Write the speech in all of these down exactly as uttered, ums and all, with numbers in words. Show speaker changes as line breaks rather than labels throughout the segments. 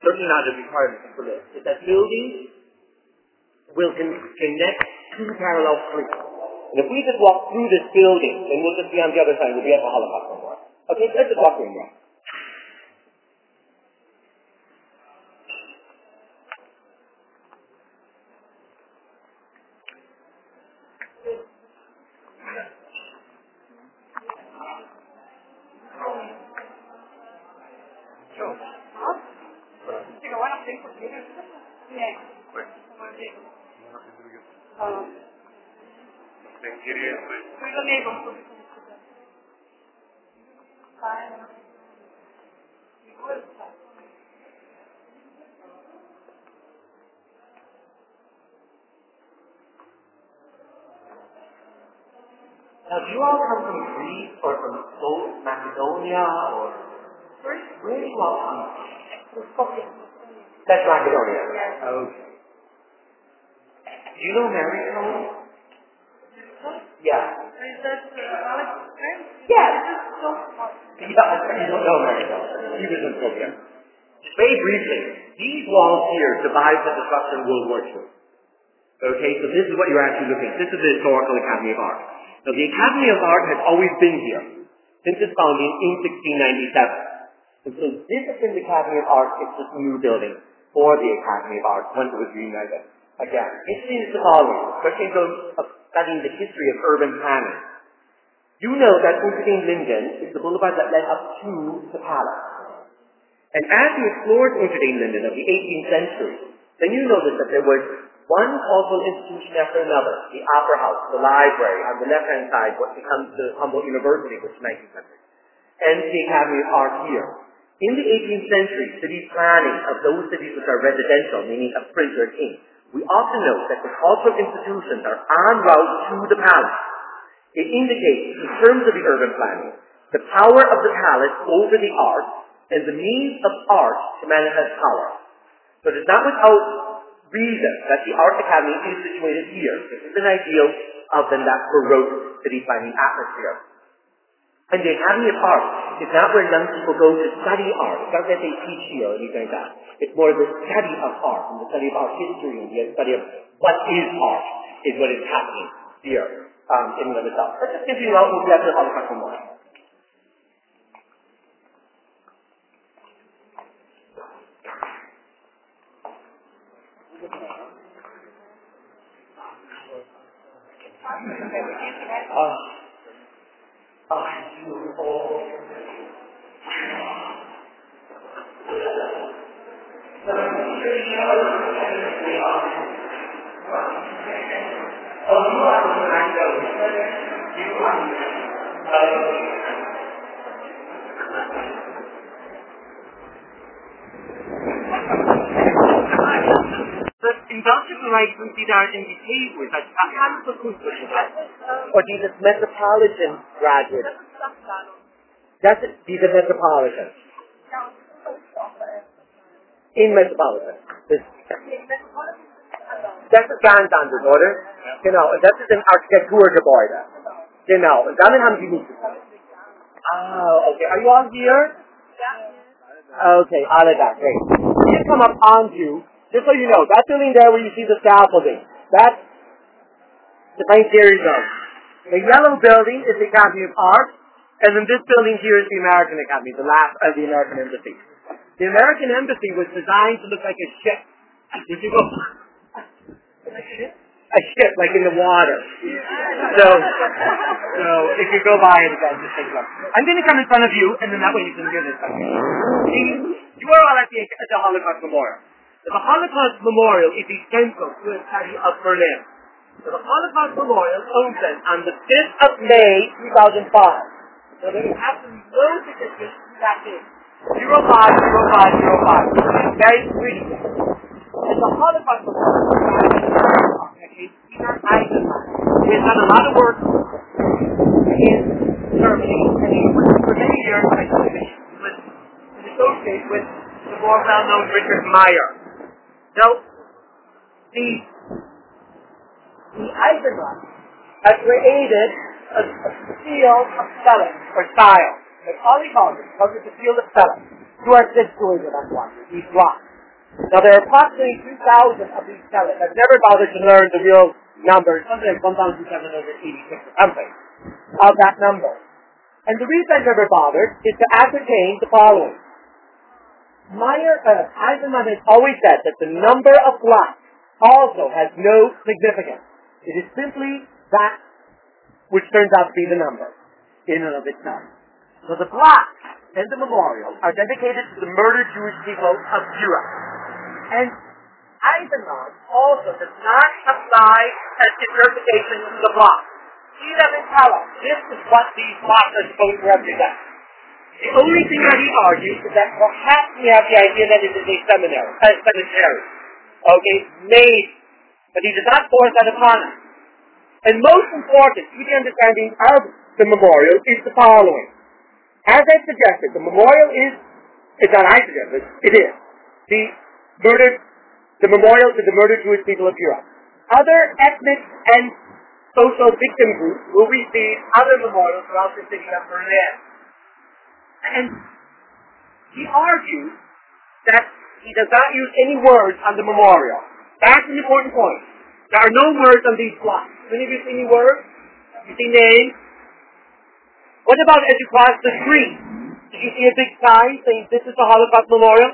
certainly not a requirement for this, is that buildings will con- connect two parallel streets. And if we just walk through this building, then we'll just be on the other side, we'll be at the Holocaust Memorial. Okay, let's just walk in there. Now, do you all come from Greece or from South Macedonia or where do you all come from? That's Macedonia. Okay. Do you know Maricone? Yeah.
Is that uh, Alex?
Yeah. Yeah, you don't know Maricone. He was in Skopje. Very briefly, these walls here survived the destruction of World War Two. Okay, so this is what you're actually looking at. This is the Historical Academy of Art. Now, the Academy of Art has always been here since its founding in sixteen ninety-seven. And so this has been the Academy of Art. It's just a new building for the Academy of Art once it was reunited. Again, interesting is the following, especially those of studying the history of urban planning. You know that Unter den Linden is the boulevard that led up to the palace. And as you explored Unter den Linden of the eighteenth century, then you noticed that there was one cultural institution after another, the Opera House, the library, on the left-hand side, what becomes the Humboldt University, which is nineteenth century, and the Academy of Art here. In the eighteenth century, city planning of those cities which are residential, meaning a printer king, we often note that the cultural institutions are en route to the palace. It indicates, in terms of the urban planning, the power of the palace over the art and the means of art to manifest power. So it is not without reason that the Art Academy is situated here. This is an ideal of the that Baroque city planning atmosphere. And the Academy of Art is not where young people go to study art. It's not that they teach here or anything like that. It's more the study of art and the study of art history and the study of what is art is what is happening here um, in and of itself. Let's just continue on. We'll be at the Holocaust Memorial. Uh, oh, you all. Industrial rights would be there in the table, but I can't put or these are metropolitan graduates. That's it, these are metropolitan. In metropolitan. Das, das ist ganz anders, oder? Genau, und das ist ein Architekturgebäude. Genau, und damit haben sie nichts getan. Ah, okay. Are you all here? Okay, alle da, great. You come up onto, just so you know, that building there where you see the scaffolding, that's the Frank Gehry Zone. The yellow building is the Academy of Art, and then this building here is the American Academy, the last of the American Embassy. The American Embassy was designed to look like a ship. Did you go? A ship? A ship, like in the water. So, so if you go by it again, just take a look. I'm going to come in front of you, and then that way you can hear this. See, you are all at the, at the Holocaust Memorial. The Holocaust Memorial is essential to the study of Berlin. So the Holocaust Memorial opened on the fifth of May, two thousand five. So there is absolutely no significance to that date. zero five zero five zero five. It's very pretty. And the Holocaust Memorial is Peter Eisenman. He has done a lot of work in Germany, and he was for many years actually was associated with the more well-known Richard Meyer. Now, the the Eisenman has created a, a field of spelling, or style. That's all he calls it, because it's a field of spelling. You are situated on one, these rocks. Now, there are approximately two thousand of these skeleton. I've never bothered to learn the real numbers, something like one thousand seven hundred eighty-six or something, of that number. And the reason I've never bothered is to ascertain the following. Meyer, uh, Eisenman has always said that the number of blacks also has no significance. It is simply that which turns out to be the number in and of itself. So the plaque and the memorial are dedicated to the murdered Jewish people of Europe. And Eisenman also does not apply an interpretation to the plaque. He doesn't tell us this is what these plaques are supposed to represent. The only thing that he argues is that perhaps we have the idea that it is a seminary, a cemetery. Okay, maybe. But he does not force that upon us. And most important to the understanding of the memorial is the following. As I suggested, the memorial is, it's not I suggested, it is, the murdered, the memorial to the murdered Jewish people of Europe. Other ethnic and social victim groups will receive other memorials throughout the city of Berlin. And he argues that he does not use any words on the memorial. That's an important point. There are no words on these blocks. Any of you see any words? You see names? What about as you cross the street? Did you see a big sign saying this is the Holocaust Memorial?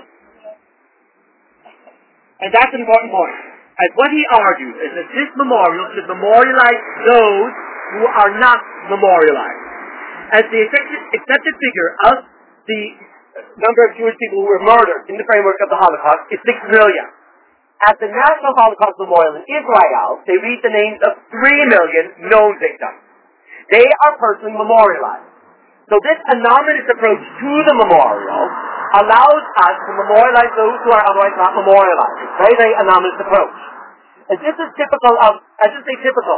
And that's an important point. And what he argues is that this memorial should memorialize those who are not memorialized. As the accepted, accepted figure of the number of Jewish people who were murdered in the framework of the Holocaust is six million. At the National Holocaust Memorial in Israel, they read the names of three million known victims. They are personally memorialized. So this anonymous approach to the memorial allows us to memorialize those who are otherwise not memorialized. It's a very, very anonymous approach. And this is typical of, I shouldn't say typical,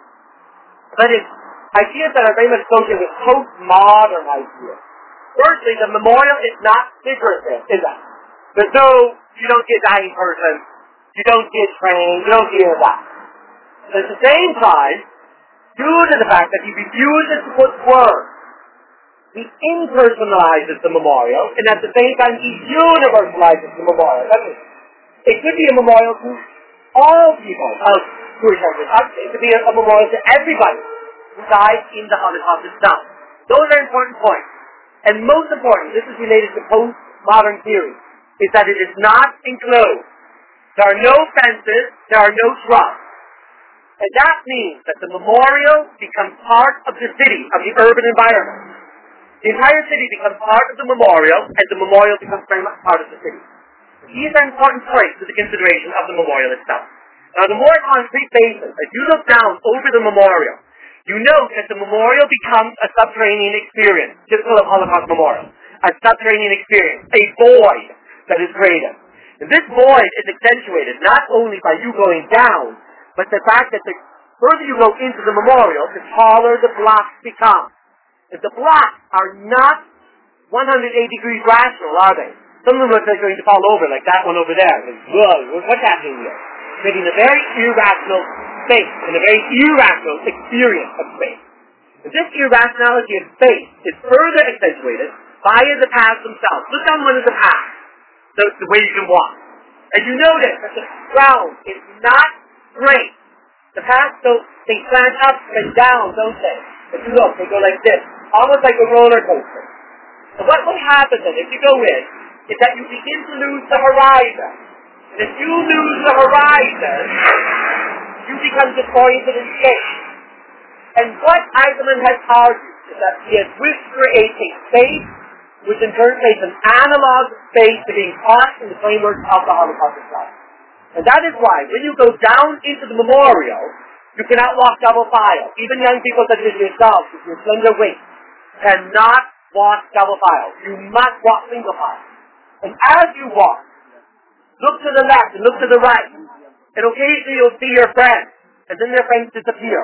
but it's ideas that are very much associated with postmodern ideas. Firstly, the memorial is not figurative, is it? There's no, you don't see a dying person, you don't see a train, you don't see any of that. But at the same time, due to the fact that he refuses to put words, he impersonalizes the memorial, and at the same time he universalizes the memorial. That is, it could be a memorial to all people of Jewish heritage. It could be a, a memorial to everybody who died in the Holocaust itself. Those are important points. And most important, this is related to postmodern theory, is that it is not enclosed. There are no fences, there are no shrubs. And that means that the memorial becomes part of the city, of the urban environment. The entire city becomes part of the memorial, and the memorial becomes very much part of the city. These are important points to the consideration of the memorial itself. Now, the more concrete basis, as you look down over the memorial, you note that the memorial becomes a subterranean experience, typical of Holocaust Memorial. A subterranean experience, a void that is created. And this void is accentuated not only by you going down, but the fact that the further you go into the memorial, the taller the blocks become. If the blocks are not one hundred eighty degrees rational, are they? Some of them are going to fall over, like that one over there. Like, whoa, what's happening here? Creating a very irrational space, and a very irrational experience of space. And this irrationality of space is further accentuated by the paths themselves. Look down one of the paths, the, the way you can walk. And you notice that the ground is not straight. The paths, so they slant up and down, don't they? If you look, they go like this, almost like a roller coaster. And what will happen then, if you go in, is that you begin to lose the horizon. And if you lose the horizon, you become disoriented in space. And what Eisenman has argued is that he has wished to create a space which in turn creates an analog space to being taught in the framework of the Holocaust itself. And that is why, when you go down into the memorial, you cannot walk double file. Even young people such as yourself, with your slender weight, cannot walk double file. You must walk single file. And as you walk, look to the left and look to the right. And occasionally you'll see your friends, and then their friends disappear.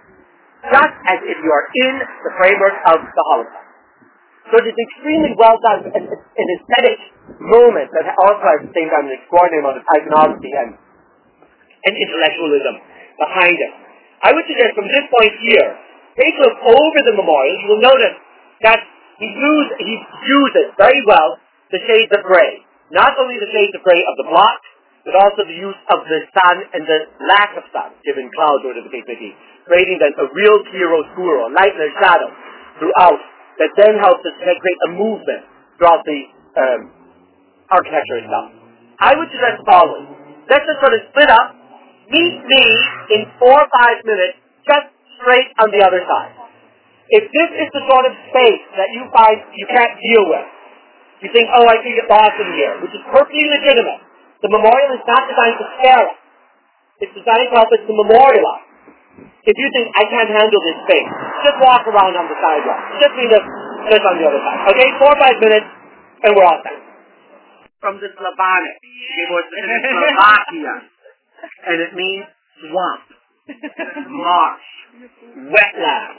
Just as if you are in the framework of the Holocaust. So it is extremely well done, an, an aesthetic moment that also has at the same time an extraordinary amount of iconography and, and intellectualism behind it. I would suggest from this point here, take a look over the memorial. You will notice that he, use, he uses very well the shades of gray. Not only the shades of grey of the block, but also the use of the sun and the lack of sun, given clouds or whatever the case may be, creating then a real chiaroscuro, a light and a shadow throughout, that then helps us to create a movement throughout the um, architecture itself. I would suggest the following. Let's just sort of split up, meet me in four or five minutes, just straight on the other side. If this is the sort of space that you find you can't deal with, you think, oh, I can get lost in here, which is perfectly legitimate. The memorial is not designed to scare us. It's designed to help us to memorialize. If you think, I can't handle this space, just walk around on the sidewalk. Just meet us just on the other side. Okay, four or five minutes, and we're all set. From the Slavonic, it was in Slovakia, and it means swamp, marsh, wetland.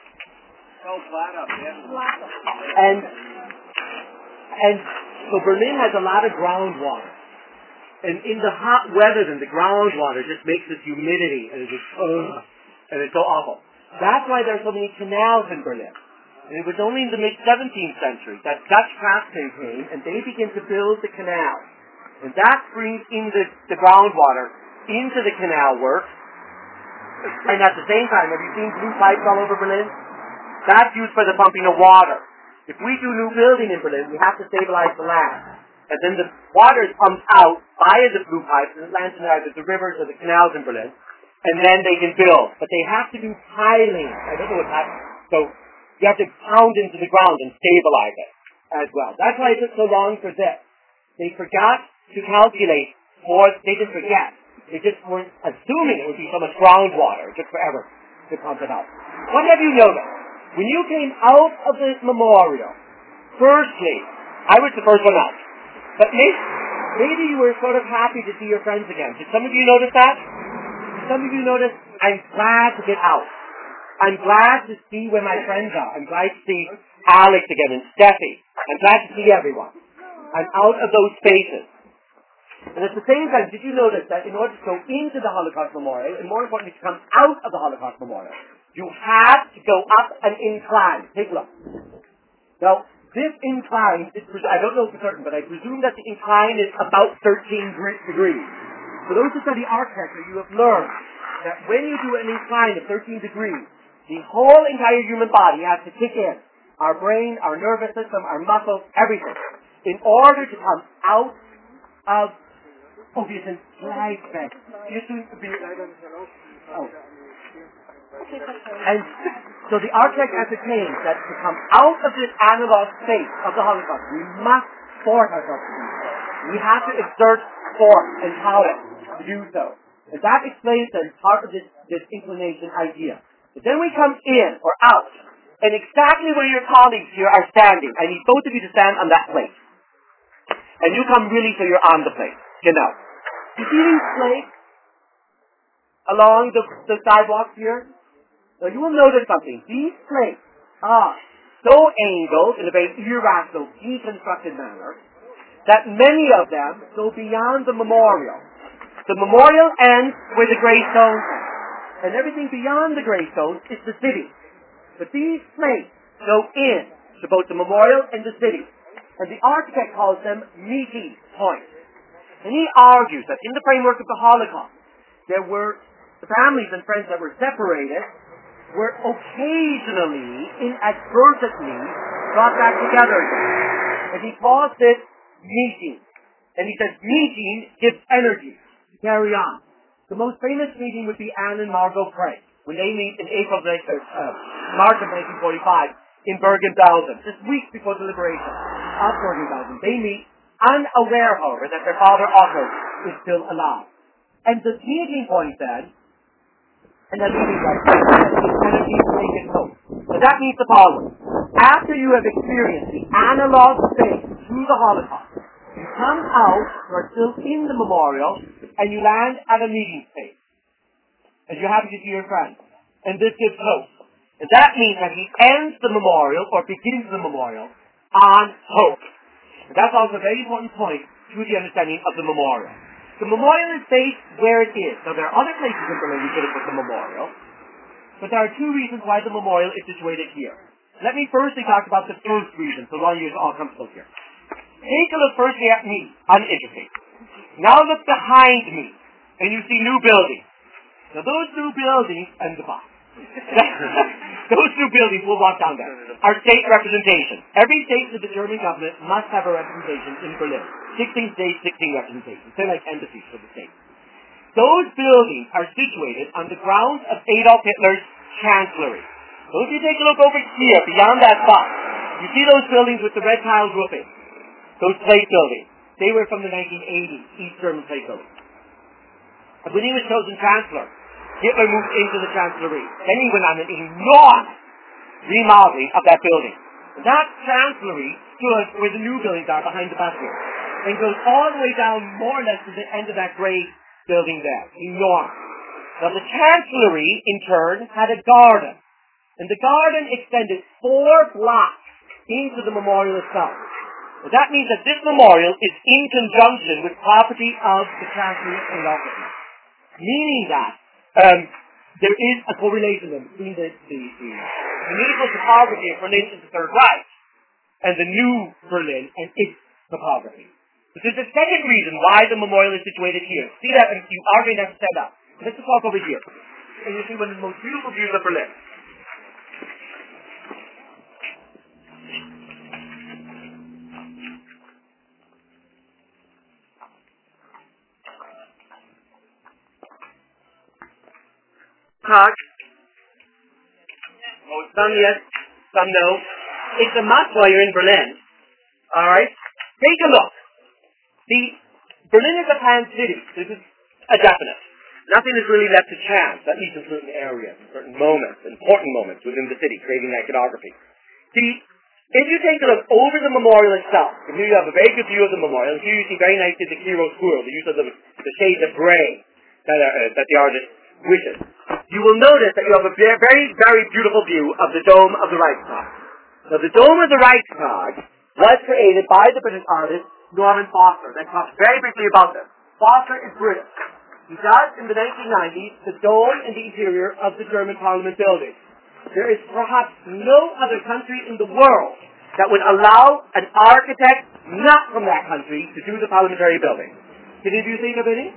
And, and so Berlin has a lot of groundwater. And in the hot weather, then the groundwater just makes this humidity, and it's just, uh, and it's so awful. That's why there are so many canals in Berlin. And it was only in the mid-seventeenth century that Dutch craftsmen came, and they began to build the canal. And that brings in the, the groundwater into the canal work. And at the same time, have you seen blue pipes all over Berlin? That's used for the pumping of water. If we do new building in Berlin, we have to stabilize the land. And then the water is pumped out via the blue pipes, and it lands in either the rivers or the canals in Berlin. And then they can build. But they have to do piling. I don't know what that is. So you have to pound into the ground and stabilize it as well. That's why it took so long for this. They forgot to calculate, or they didn't forget. They just weren't assuming it would be so much groundwater. It took forever to pump it out. What have you noticed? When you came out of the memorial, firstly, I was the first one out. But maybe, maybe you were sort of happy to see your friends again. Did some of you notice that? Did some of you notice, I'm glad to get out. I'm glad to see where my friends are. I'm glad to see Alex again and Steffi. I'm glad to see everyone. I'm out of those spaces. And at the same time, did you notice that in order to go into the Holocaust Memorial, and more importantly to come out of the Holocaust Memorial, you had to go up an incline. Take a look. Now, this incline, is, I don't know for certain, but I presume that the incline is about thirteen degrees. For those who study architecture, you have learned that when you do an incline of thirteen degrees, the whole entire human body has to kick in. Our brain, our nervous system, our muscles, everything. In order to come out of, oh, you can slide back. You soon to be, oh. And so the architect ascertained that to come out of this analog space of the Holocaust, we must force ourselves to do so. We have to exert force and power to do so. And that explains then part of this, this inclination idea. But then we come in or out, and exactly where your colleagues here are standing, I need both of you to stand on that plate. And you come really so you're on the plate. Genau. You see these plates along the, the sidewalk here? Now you will notice something. These plates are so angled in a very irrational, deconstructed manner that many of them go beyond the memorial. The memorial ends where the gravestone ends. And everything beyond the gravestone is the city. But these plates go in to both the memorial and the city. And the architect calls them meeting points. And he argues that in the framework of the Holocaust, there were the families and friends that were separated were occasionally, inadvertently, brought back together again. And he calls this meeting. And he says meeting gives energy to carry on. The most famous meeting would be Anne and Margot Craig, when they meet in April, uh, March of nineteen forty-five in Bergen-Belsen, just weeks before the liberation of Bergen-Belsen. They meet unaware, however, that their father Otto is still alive. And the meeting point then, and the meeting point is energy to make it so. So that means the following. After you have experienced the analog space through the Holocaust, you come out, you are still in the memorial, and you land at a meeting space. And you're happy to see your friends. And this gives hope. And that means that he ends the memorial, or begins the memorial, on hope. And that's also a very important point to the understanding of the memorial. The memorial is based where it is. Now there are other places in Berlin you could have put the memorial, but there are two reasons why the memorial is situated here. Let me firstly talk about the first reason, so long as you're all comfortable here. Take a look firstly at me. Uninteresting. Now look behind me, and you see new buildings. Now those new buildings, and the box. Those two buildings, we'll walk down there, are state representation. Every state of the German government must have a representation in Berlin. sixteen states, sixteen representations. They're like embassies for the state. Those buildings are situated on the grounds of Adolf Hitler's chancellery. So if you take a look over here, beyond that box, you see those buildings with the red tiled roofing. Those plate buildings. They were from the nineteen eighties, East German plate buildings. And when he was chosen chancellor, Hitler moved into the chancellery. Then he went on an enormous remodeling of that building. That chancellery stood where the new buildings are behind the bastion, and goes all the way down more or less to the end of that grey building there. Enormous. Now the chancellery, in turn, had a garden. And the garden extended four blocks into the memorial itself. Well, that means that this memorial is in conjunction with property of the chancellery and offices. Meaning that um, there is a correlation between the, the, the medieval topography of Berlin in the Third Reich and the new Berlin and its topography. But there's a second reason why the memorial is situated here. See that, and you are going to have to stand up. Let's just walk over here. And you'll see one of the most beautiful views of Berlin. Tag. Oh, some yes, some no. It's a must while you're in Berlin. Alright? Take a look. See, Berlin is a planned city. This is a definite. Nothing is really left to chance, at least in certain areas, in certain moments, important moments within the city, creating iconography. See, if you take a look over the memorial itself, and here you have a very good view of the memorial, and here you see very nicely the chiaroscuro, the use of the, the shades of grey that, are, uh, that the artist wishes. You will notice that you have a very, very beautiful view of the dome of the Reichstag. Now, the dome of the Reichstag was created by the British artist Norman Foster. Let's talk very briefly about this. Foster is British. He does, in the nineteen nineties, the dome and the interior of the German Parliament building. There is perhaps no other country in the world that would allow an architect not from that country to do the parliamentary building. Can any of you think of any?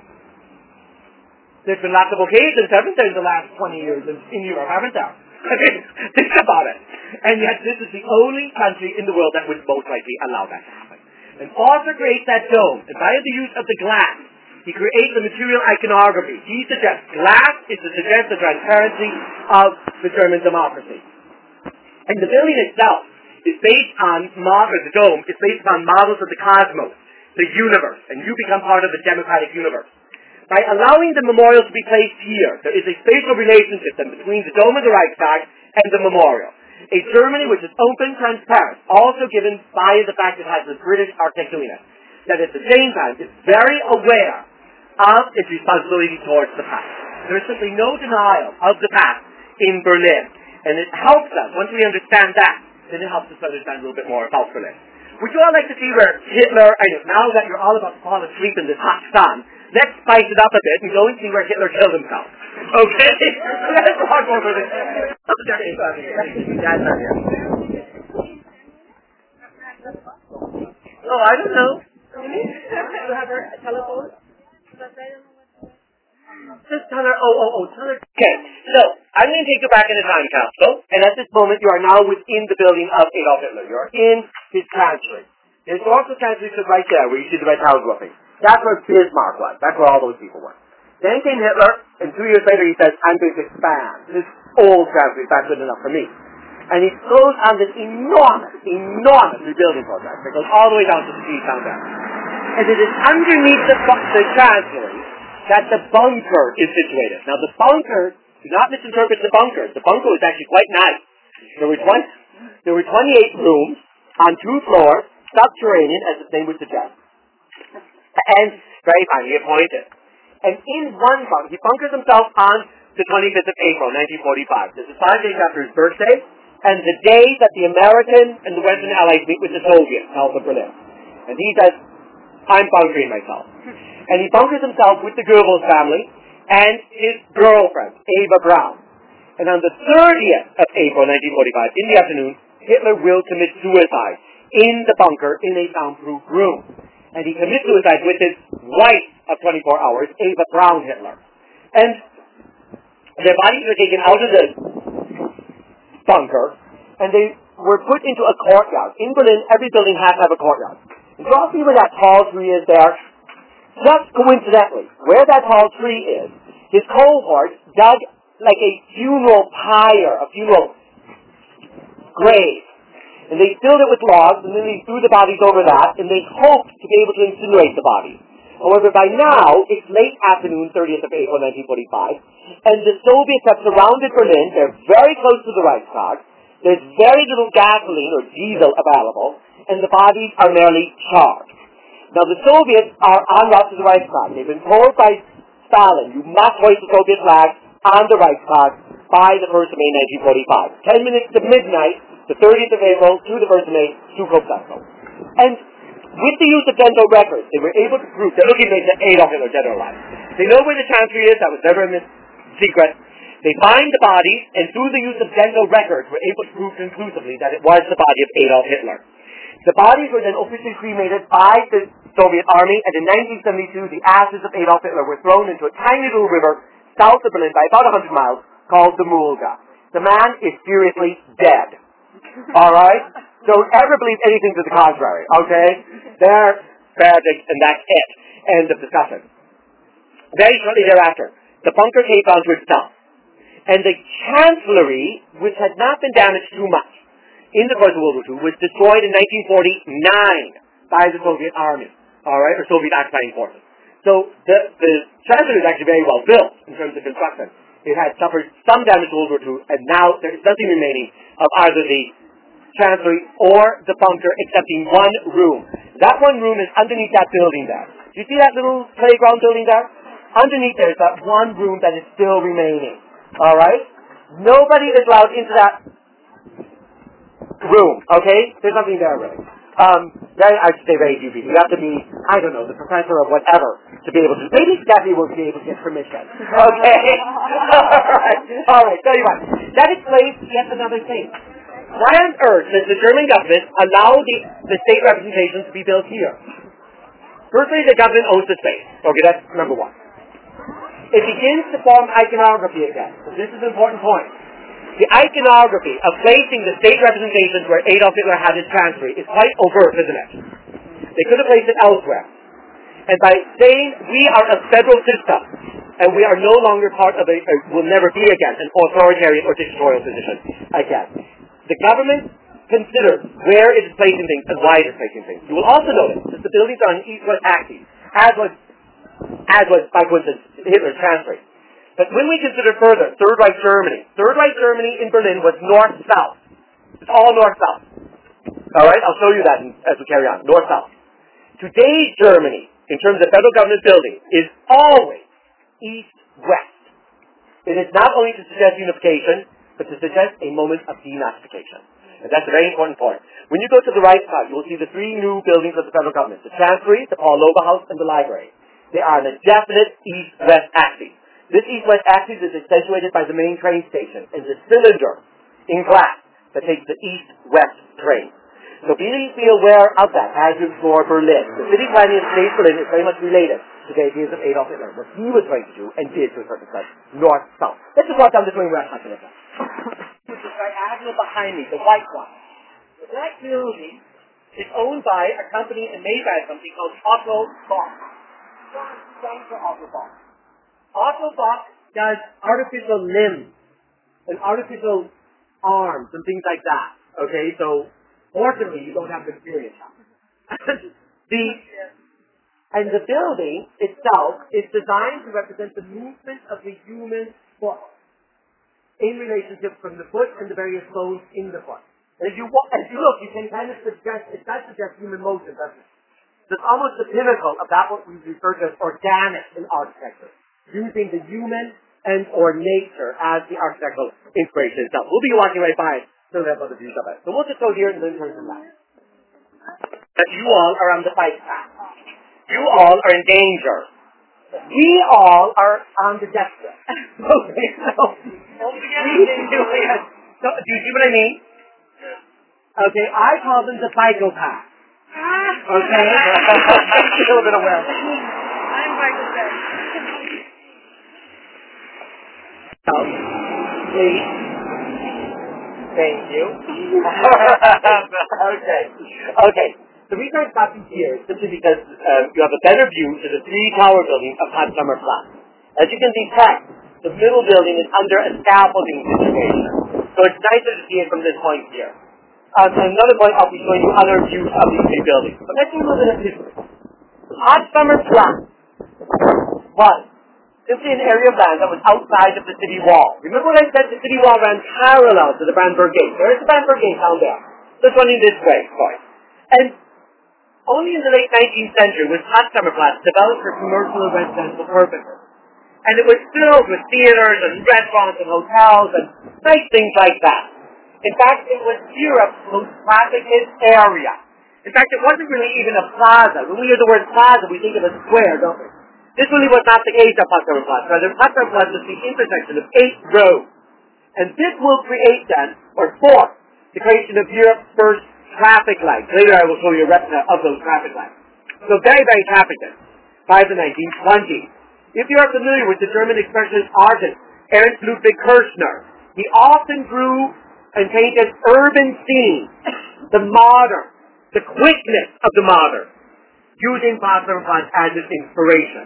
There's been lots of occasions, haven't there, in the last twenty years in, in Europe, haven't there? Think about it. And yet this is the only country in the world that would most likely allow that to happen. And Foster creates that dome, and by the use of the glass, he creates the material iconography. He suggests glass is to suggest the transparency of the German democracy. And the building itself is based on, or the dome, is based on models of the cosmos, the universe, and you become part of the democratic universe. By allowing the memorial to be placed here, there is a spatial relationship then between the dome of the Reichstag and the memorial. A Germany which is open, transparent, also given by the fact it has the British architecture, that at the same time is very aware of its responsibility towards the past. There is simply no denial of the past in Berlin. And it helps us, once we understand that, then it helps us understand a little bit more about Berlin. Would you all like to see where Hitler, I know, now that you're all about to fall asleep in this hot sun, let's spice it up a bit and go and see where Hitler killed himself. Okay? Let's walk over this. Oh, I don't know. Do you have her telephone? Just tell her, oh, oh, oh, tell her. Okay, so, I'm going to take you back in a time capsule, and at this moment you are now within the building of Adolf Hitler. You are in his chancellery. His also chancellery is right there, where you see the red house roofing. That's where Bismarck was. That's where all those people were. Then came Hitler, and two years later he says, I'm going to expand. This old chancellery, that's good enough for me. And he goes on this enormous, enormous rebuilding project that goes all the way down to the sea down there. And it is underneath the, the chancellery that the bunker is situated. Now the bunker, do not misinterpret the bunker. The bunker was actually quite nice. There were twenty, there were twenty-eight rooms on two floors, subterranean, as the name would suggest. And very finely appointed. And in one bunker, he bunkers himself on the twenty-fifth of April, nineteen forty-five. This is five days after his birthday, and the day that the American and the Western Allies meet with the Soviets, south of Berlin. And he says, I'm bunkering myself. And he bunkers himself with the Goebbels family and his girlfriend, Eva Braun. And on the thirtieth of April, nineteen forty-five, in the afternoon, Hitler will commit suicide in the bunker in a soundproof room. And he commits suicide with his wife of twenty-four hours, Eva Braun Hitler. And their bodies were taken out of the bunker, and they were put into a courtyard. In Berlin, every building has to have a courtyard. And so I'll see where that tall tree is there. Just coincidentally, where that tall tree is, his cohort dug like a funeral pyre, a funeral grave. And they filled it with logs, and then they threw the bodies over that, and they hoped to be able to incinerate the bodies. However, by now, it's late afternoon, thirtieth of April, nineteen forty-five, and the Soviets have surrounded Berlin. They're very close to the Reichstag. There's very little gasoline or diesel available, and the bodies are nearly charred. Now, the Soviets are en route to the Reichstag. They've been told by Stalin, you must hoist the Soviet flag on the Reichstag by the first of May, nineteen forty-five. Ten minutes to midnight, the thirtieth of April to the first of May, to Kopsasko. And with the use of dental records, they were able to prove, they're looking at Adolf Hitler, dead or alive. They know where the chancery is, that was never a secret. They find the bodies, and through the use of dental records, were able to prove conclusively that it was the body of Adolf Hitler. The bodies were then officially cremated by the Soviet army, and in nineteen seventy-two, the ashes of Adolf Hitler were thrown into a tiny little river south of Berlin by about one hundred miles called the Mulga. The man is seriously dead. All right? Don't ever believe anything to the contrary, okay? They're verdict, and that's it. End of discussion. Very shortly thereafter, the bunker came down to itself. And the chancellery, which had not been damaged too much in the course of World War Two, was destroyed in nineteen forty-nine by the Soviet army, all right, or Soviet occupying forces. So the, the chancellery is actually very well built in terms of construction. It had suffered some damage to World War Two, and now there is nothing remaining of either the chancellery or the bunker excepting one room. That one room is underneath that building there. Do you see that little playground building there? Underneath there is that one room that is still remaining. All right? Nobody is allowed into that room, okay? There's nothing there really. Um, very, I should say very few people. You have to be, I don't know, the professor of whatever to be able to. Maybe Stephanie will be able to get permission. Okay? Alright, alright, tell you what. That explains yet another thing. Why on earth does the German government allow the, the state representation to be built here? Firstly, the government owns the space. Okay, that's number one. It begins to form iconography again. So this is an important point. The iconography of placing the state representations where Adolf Hitler had his chancery is quite overt, isn't it? They could have placed it elsewhere. And by saying we are a federal system, and we are no longer part of a, or will never be again, an authoritarian or dictatorial position again, the government considers where it is placing things and why it is placing things. You will also notice that the buildings are on east-west axes, as was, as was by coincidence, Hitler's chancery. But when we consider further, Third Reich Germany, Third Reich Germany in Berlin was north-south. It's all north-south. All right, I'll show you that as we carry on, north-south. Today's Germany, in terms of federal government building, is always east-west. It is not only to suggest unification, but to suggest a moment of denazification. And that's a very important point. When you go to the right side, you will see the three new buildings of the federal government, the Chancery, the Paul Lobe House, and the Library. They are on a definite east-west axis. This east-west axis is accentuated by the main train station and the cylinder in glass that takes the east-west train. So please be aware of that as you explore Berlin. The city planning of today's Berlin is very much related to the ideas of Adolf Hitler, what he was trying to do and did to a certain extent, north-south. Let's just walk down this way where I'm talking about. The diagonal behind me, the white one. That building is owned by a company and made by a company called Otto Bock. Stands for Otto Bock. Otto Bock does artificial limbs and artificial arms and things like that. Okay, so fortunately you don't have to experience that. the and the building itself is designed to represent the movement of the human foot in relationship from the foot and the various bones in the foot. And as you walk, as you look, you can kind of suggest it does suggest human motion, doesn't it? So it's almost the pinnacle of that what we refer to as organic in architecture. Using the human and or nature as the architectural inspiration itself. We'll be walking right by it, so we'll have other views of it. So we'll just go here and then turn to that. That you all are on the bike path. You all are in danger. We all are on the deathbed. Okay, so, so do you see what I mean? Okay, I call them the psychopaths. Okay? A little bit of well.
I'm psychopath.
Please. Thank you. okay. Okay. The reason I stopped you here is simply because uh, you have a better view to the three tower buildings of Potsdamer Platz. As you can detect, the middle building is under a scaffolding situation. So it's nicer to see it from this point here. Um, and another point, I'll be showing you other views of these three buildings. But let's do a little bit of history. Potsdamer Platz was simply an area of land that was outside of the city wall. Remember when I said the city wall ran parallel to the Brandenburg Gate? There is the Brandenburg Gate down there. So it's running this way, sorry. And only in the late nineteenth century was Potsdamer Platz developed for commercial and residential purposes. And it was filled with theaters and restaurants and hotels and nice things like that. In fact, it was Europe's most trafficked area. In fact, it wasn't really even a plaza. When we hear the word plaza, we think of a square, don't we? This really was not the case at Potsdamer Platz. Rather, Potsdamer Platz was the intersection of eight roads. And this will create then, or force, the creation of Europe's first traffic lights. Later I will show you a replica of those traffic lights. So very, very trafficked by the nineteen twenties. If you are familiar with the German expressionist artist Ernst Ludwig Kirchner, he often drew and painted urban scenes, the modern, the quickness of the modern, using Potsdamer Platz as its inspiration.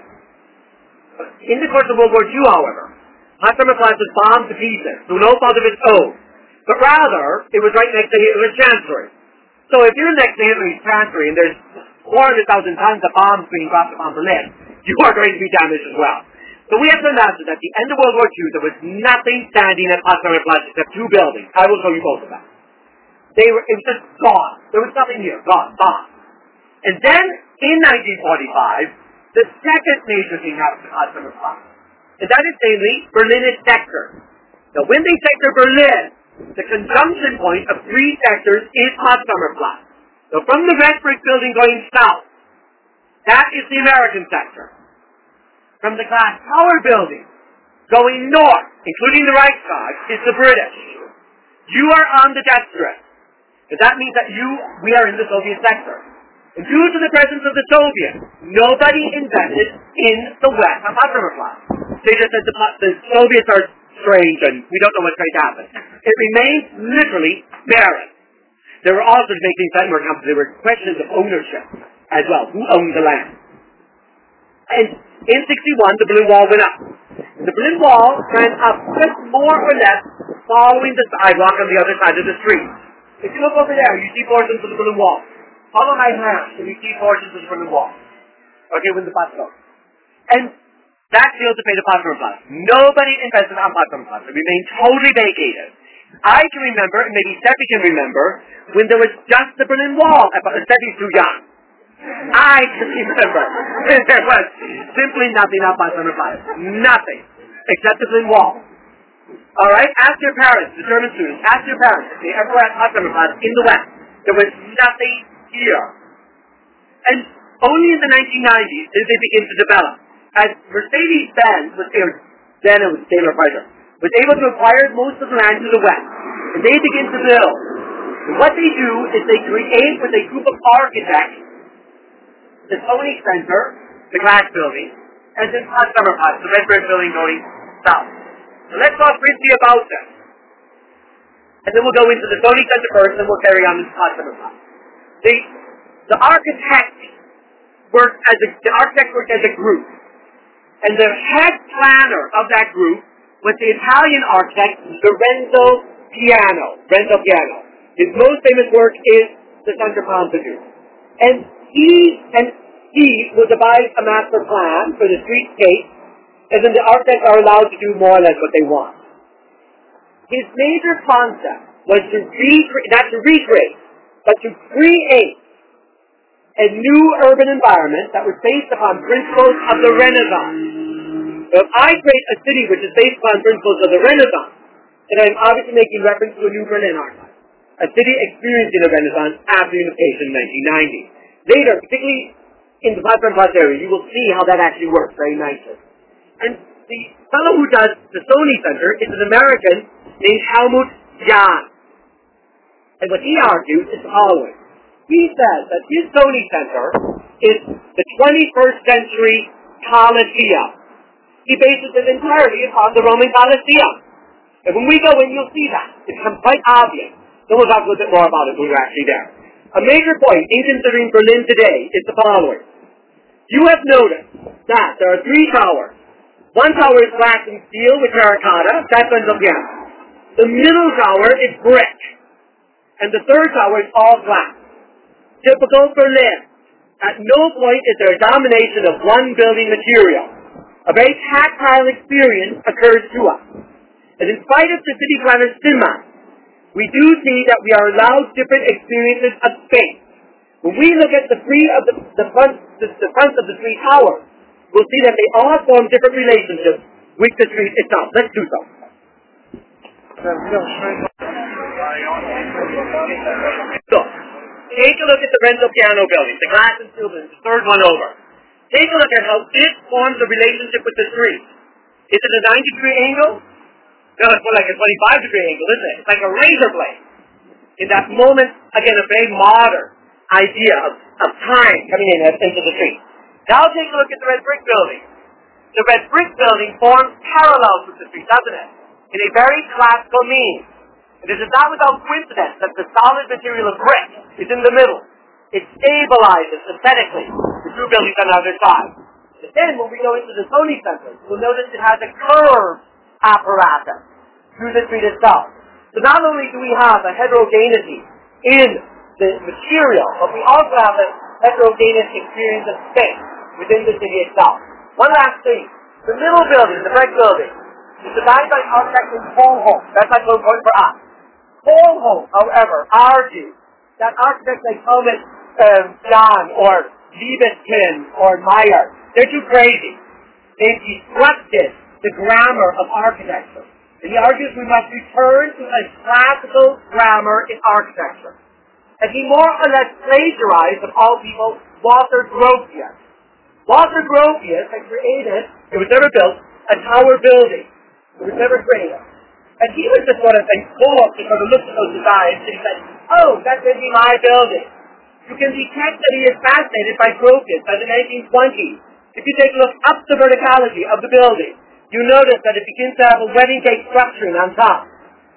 In the course of World War Two, however, Potsdamer Platz was bombed to pieces through no fault of its own, but rather it was right next to Hitler's Chancellery. So if you're next to Hitler's Chancellery and there's four hundred thousand tons of bombs being dropped upon Berlin, you are going to be damaged as well. So we have to imagine that at the end of World War Two, there was nothing standing at Potsdamer Platz except two buildings. I will show you both of them. They were, it was just gone. There was nothing here. Gone. Gone. And then, in nineteen forty-five, the second major thing happened to Potsdamer Platz. And that is namely, Berlin is sectored. Now, when they sector Berlin, the conjunction point of three sectors is Potsdamer Platz. So from the Red Brick Building going south, that is the American sector. From the Glass Tower Building going north, including the Reichstag, is the British. You are on the death strip. And that means that you, we are in the Soviet sector. And due to the presence of the Soviets, nobody invested in the West on Potsdamer Platz. They just said the, the Soviets are strange and we don't know what's going to happen. It remained literally barren. There were also, to make things slightly more complicated, there were questions of ownership as well. Who owned the land? And in sixty-one, the Berlin Wall went up. The Berlin Wall ran up just more or less following the sidewalk on the other side of the street. If you look over there, you see portions of the Berlin Wall. Follow my hand, and you see portions of the Berlin Wall. Okay, when the Platz goes. And that field to pay the Potsdamer Platz. Nobody invested on Potsdamer Platz. It remained totally vacated. I can remember, and maybe Steffi can remember, when there was just the Berlin Wall. Steffi's too young. I can remember when there was simply nothing on Potsdamer Platz. Nothing. Except the Berlin Wall. Alright? Ask your parents, the German students, ask your parents if they ever were at Potsdamer Platz in the West. There was nothing here. And only in the nineteen nineties did they begin to develop. As Mercedes-Benz, was, then it was Daimler Chrysler, was able to acquire most of the land to the west. And they begin to build. And what they do is they create with a group of architects the Sony Center, the glass building, and then Potsdamer Platz, the red brick building going south. So let's talk briefly about this. And then we'll go into the Sony Center first, and then we'll carry on into Potsdamer Platz. The, the architect worked as a, the architect worked as a group. And the head planner of that group was the Italian architect Lorenzo Piano. Lorenzo Piano. His most famous work is the Centre Pompidou. And he and he will devise a master plan for the streetscape, and then the architects are allowed to do more or less what they want. His major concept was to recreate, not to recreate, but to create a new urban environment that was based upon principles of the Renaissance. So if I create a city which is based upon principles of the Renaissance, then I'm obviously making reference to a new Berlin archive, a city experiencing the Renaissance after unification in nineteen ninety. Later, particularly in the Potsdamer Platz area, you will see how that actually works very nicely. And the fellow who does the Sony Center is an American named Helmut Jahn. And what he argues is the following. He says that his Sony Center is the twenty-first century Colosseum. He bases it entirely upon the Roman Colosseum. And when we go in, you'll see that. It becomes quite obvious. So we'll talk a little bit more about it when we're actually there. A major point in considering Berlin today is the following. You have noticed that there are three towers. One tower is glass and steel with terracotta. That's Enzopiano. The middle tower is brick. And the third tower is all glass. Typical Berlin. At no point is there a domination of one building material. A very tactile experience occurs to us. And in spite of the city planner's stigma, we do see that we are allowed different experiences of space. When we look at the three of the, the front, the, the front of the three towers, we'll see that they all form different relationships with the street itself. Let's do so. So, take a look at the Renzo Piano building, the glass and steel building, the third one over. Take a look at how it forms a relationship with the street. Is it a ninety degree angle? No, it's more like a twenty-five degree angle, isn't it? It's like a razor blade. In that moment, again, a very modern idea of, of time coming in into the street. Now take a look at the red brick building. The red brick building forms parallels with the street, doesn't it? In a very classical means. It is not without coincidence that the solid material of brick is in the middle. It stabilizes aesthetically the two buildings on either side. And then when we go into the Sony Center, you'll notice it has a curved apparatus through the street itself. So not only do we have a heterogeneity in the material, but we also have a heterogeneous experience of space within the city itself. One last thing. The middle building, the brick building, is designed by architect in Kohlholm. That's not so important for us. Kohlholm, however, argues that architects like Helmut um, Jahn or Libeskind or Meyer, they're too crazy. They've disrupted the grammar of architecture. And he argues we must return to a classical grammar in architecture. And he more or less plagiarized, of all people, Walter Gropius. Walter Gropius had created, it was never built, a tower building. It was never created. And he was just sort of like, pull up to sort of look at those designs and he said, oh, that's going to be my building. You can detect that he is fascinated by Gropius by the nineteen twenties. If you take a look up the verticality of the building, you notice that it begins to have a wedding cake structuring on top.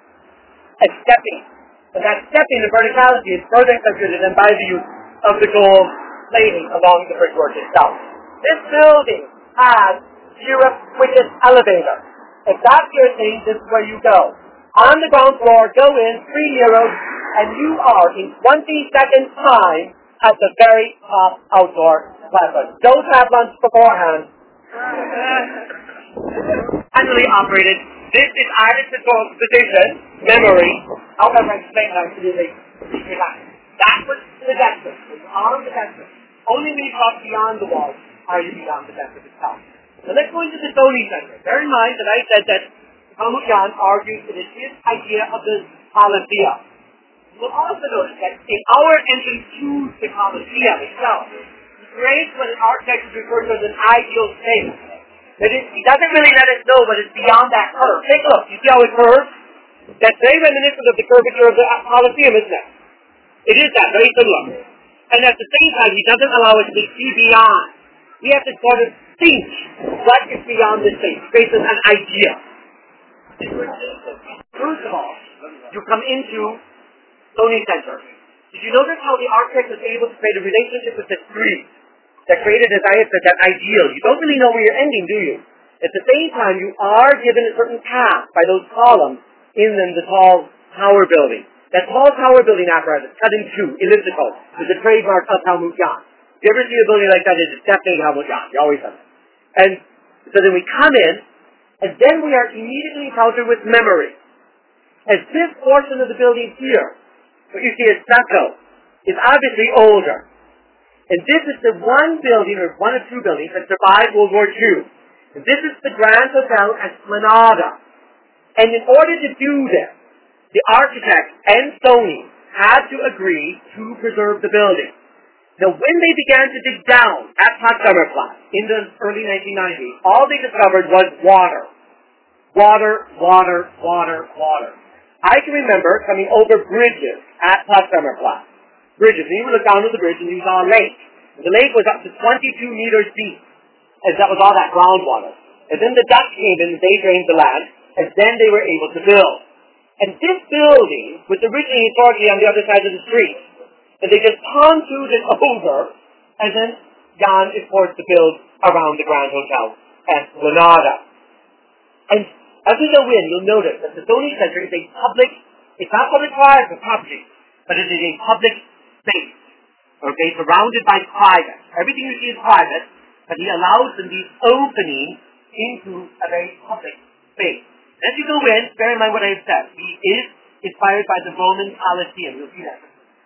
And stepping. And that stepping, the verticality, is further accentuated than by the use of the gold plating along the brickwork itself. This building has Europe's quickest elevator. If that's your thing, this is where you go. On the ground floor, go in, three euros, and you are in twenty seconds time at the very top outdoor platform. Don't have lunch beforehand. Manually operated. This is either control position, memory, however, at the same time, it is a relax. That was the desktop. It was on the desktop. Only when you cross beyond the wall are you beyond the desktop itself. So let's go into the Sony Center. Bear in mind that I said that Helmut Jahn argues that it is his idea of the Colosseum. You'll also notice that in our entrance to the Colosseum itself, he creates what an architect is referred to as an ideal space. That is, he doesn't really let us know what is beyond that curve. Take a look. You see how it curves? That's very reminiscent of the curvature of the Colosseum, isn't it? It is that, very similar. And at the same time, he doesn't allow us to see beyond. We have to sort of think what is beyond this space. Space is an idea. First of all, you come into Sony Center. Did you notice how the architect was able to create a relationship with the street that created, as I had said, that ideal? You don't really know where you're ending, do you? At the same time, you are given a certain path by those columns in them, the tall tower building. That tall tower building apparatus, cut in two, elliptical, is a trademark of Helmut Jahn. If you ever see a building like that, it's definitely Helmut Jahn. You always have it. And so then we come in, and then we are immediately encountered with memory. As this portion of the building here, what you see as stucco, is obviously older. And this is the one building, or one of two buildings, that survived World War Two. And this is the Grand Hotel Esplanada. And in order to do this, the architect and Sony had to agree to preserve the building. Now, when they began to dig down at Potsdamer Platz in the early nineteen nineties, all they discovered was water. Water, water, water, water. I can remember coming over bridges at Potsdamer Platz. Bridges. And you would look down at the bridge and you saw a lake. The lake was up to twenty-two meters deep. And that was all that groundwater. And then the Dutch came in and they drained the land. And then they were able to build. And this building was originally historically on the other side of the street. And they just pontooed it over. And then Jan is forced to build around the Grand Hotel Esplanade. And as we go in, you'll notice that the Sony Center is a public, it's not public-private property, but it is a public space. Okay, surrounded by private. Everything you see is private, but he allows them these openings into a very public space. As you go in, bear in mind what I have said. He is inspired by the Roman Colosseum. You'll see that.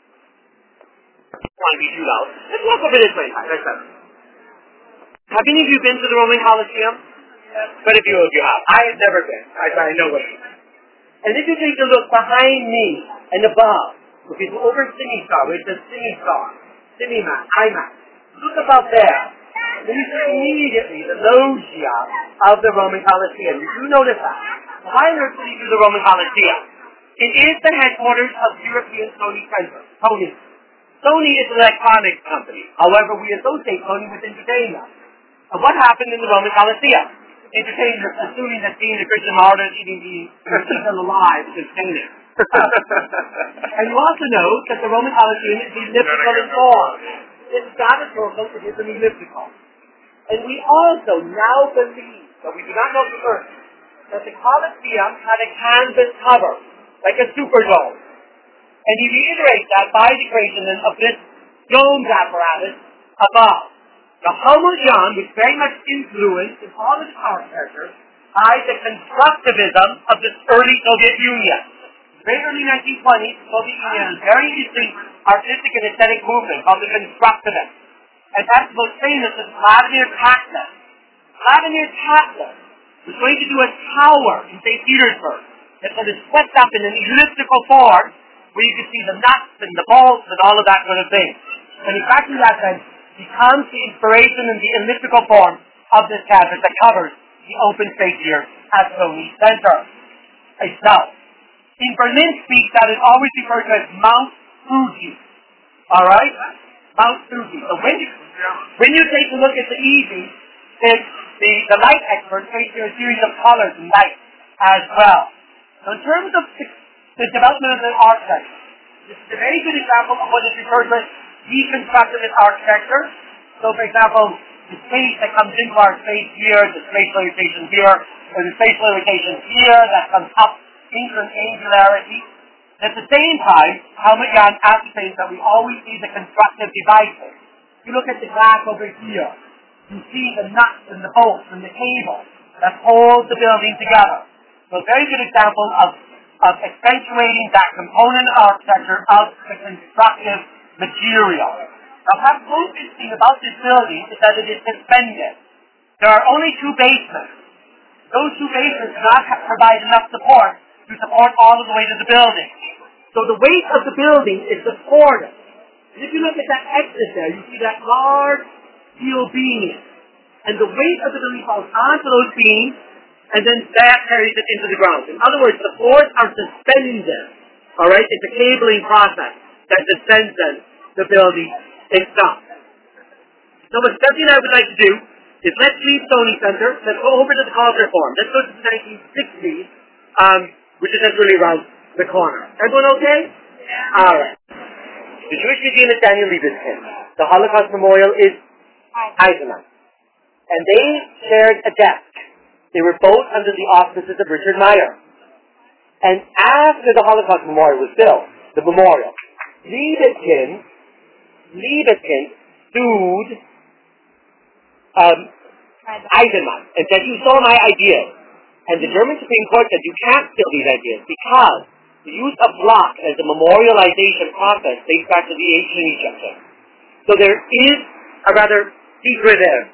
I don't want to be too loud. Let's walk over this way. That's better. Have any of you been to the Roman Colosseum? Yes. But if you, if you have. I have never been. I, I know what it is. And if you take a look behind me and above, okay, so over CineStar, where it says CineStar, Cinemax, IMAX, look about there. Then you see immediately the loggia of the Roman Colosseum. You do notice that. Why on earth did he do the Roman Colosseum? It is the headquarters of European Sony Center. Sony. Sony is an electronics company. However, we associate Sony with entertainment. And what happened in the Roman Colosseum? Entertainment, assuming that seeing the Christian martyrs eating the Christian alive is entertaining. And you also know that the Roman Colosseum is elliptical in form. It's not a circle, it is an elliptical. And we also now believe, but we do not know for certain, that the Colosseum had a canvas cover, like a superdome. And he reiterates that by the creation of this domed apparatus above. Now, Homo-Jan was very much influenced in all of his architecture by the constructivism of this early Soviet Union. The very early nineteen twenties, the Soviet Union had a very interesting artistic and aesthetic movement called the constructivists. And that's the most famous is Vladimir Taklin. Vladimir Taklin was going to do a tower in Saint Petersburg that was swept up in an elliptical form where you could see the nuts and the bolts and all of that sort of thing. And exactly that then becomes the inspiration in the elliptical form of this canvas that covers the open space here at Sony Center itself. In Berlin speak, that is always referred to as Mount Fuji. Alright? Mount Fuji. So when you, when you take a look at the easy, the, the, the light experts trace here a series of colors and light as well. So in terms of the, the development of the architecture, this is a very good example of what is referred to as deconstructivist architecture. So for example, the space that comes into our space here, the spatial rotation here, or the spatial rotation here that comes up into an angularity. At the same time, Homo-Jan ascertains that we always see the constructive devices. You look at the glass over here, you see the nuts and the bolts and the cable that hold the building together. So a very good example of, of accentuating that component architecture of the constructive material. Now what's most interesting about this building is that it is suspended. There are only two basements. Those two basements do not provide enough support to support all of the weight of the building. So the weight of the building is supported. And if you look at that exit there, you see that large steel beam. And the weight of the building falls onto those beams, and then that carries it into the ground. In other words, the floors are suspended. Alright? It's a cabling process that suspends them, the building itself. So what Stephanie and I would like to do is let's leave Sony Center, let's go over to the Culture Forum. Let's go to the nineteen sixties, um, which is just really around the corner. Everyone okay? Yeah. Alright. The Jewish Museum is Daniel Libeskind. The Holocaust Memorial is Eisenman. And they shared a desk. They were both under the auspices of Richard Meyer. And after the Holocaust Memorial was built, the memorial, Libeskind, Libeskind sued um, Eisenman and said, you saw my ideas. And the German Supreme Court said, you can't steal these ideas because the use of block as a memorialization process dates back to the ancient Egyptians. So there is a rather secretive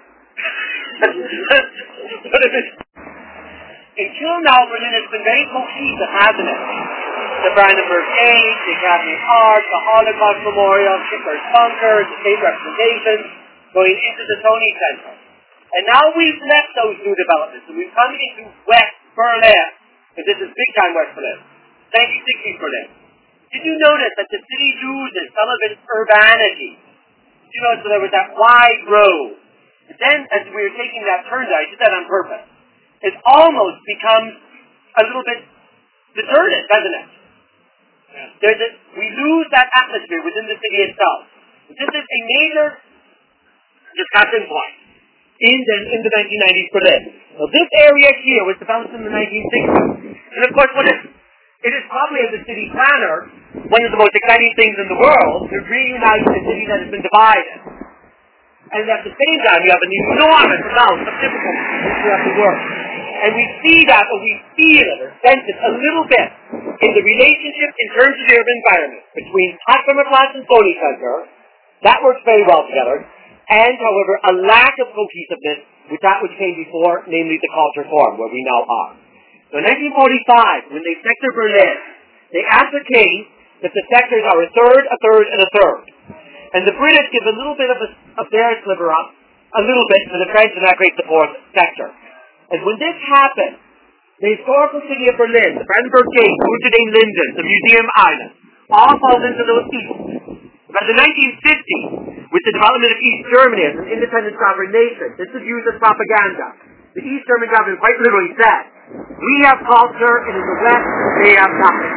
until now, Berlin has been very cohesive, hasn't it? The Brandenburg Gate, the Academy of Art, the Holocaust Memorial, Hitler's Bunker, the state representation, going into the Sony Center. And now we've left those new developments, and we've come into West Berlin, because this is big time West Berlin. nineteen sixties Berlin. Did you notice that the city loses some of its urbanity? Did you notice that there was that wide road? And then, as we were taking that turn there, I did that on purpose, it almost becomes a little bit deserted, doesn't it? There's a, we lose that atmosphere within the city itself. This is a major discussion point in the, in the nineteen nineties Berlin. So this area here was developed in the nineteen sixties. And of course, what is, it is probably, as a city planner, one of the most exciting things in the world to reunite a city that has been divided. And at the same time, you have an enormous amount of difficulties throughout the world. And we see that, or we feel it, or sense it a little bit in the relationship in terms of the urban environment between Potsdamer Platz and Pony Center. That works very well together. And, however, a lack of cohesiveness with that which came before, namely the Culture Forum, where we now are. So in nineteen forty-five, when they sector Berlin, they ascertained that the sectors are a third, a third, and a third. And the British give a little bit of, a, of their sliver up, a little bit to the French, and that creates the fourth sector. And when this happened, the historical city of Berlin, the Brandenburg Gate, Unter den Linden, the Museum Island, all falls into those east. By the nineteen fifties, with the development of East Germany as an independent sovereign nation, this is used as propaganda. The East German government quite literally said, we have culture, and in the West, they have nothing.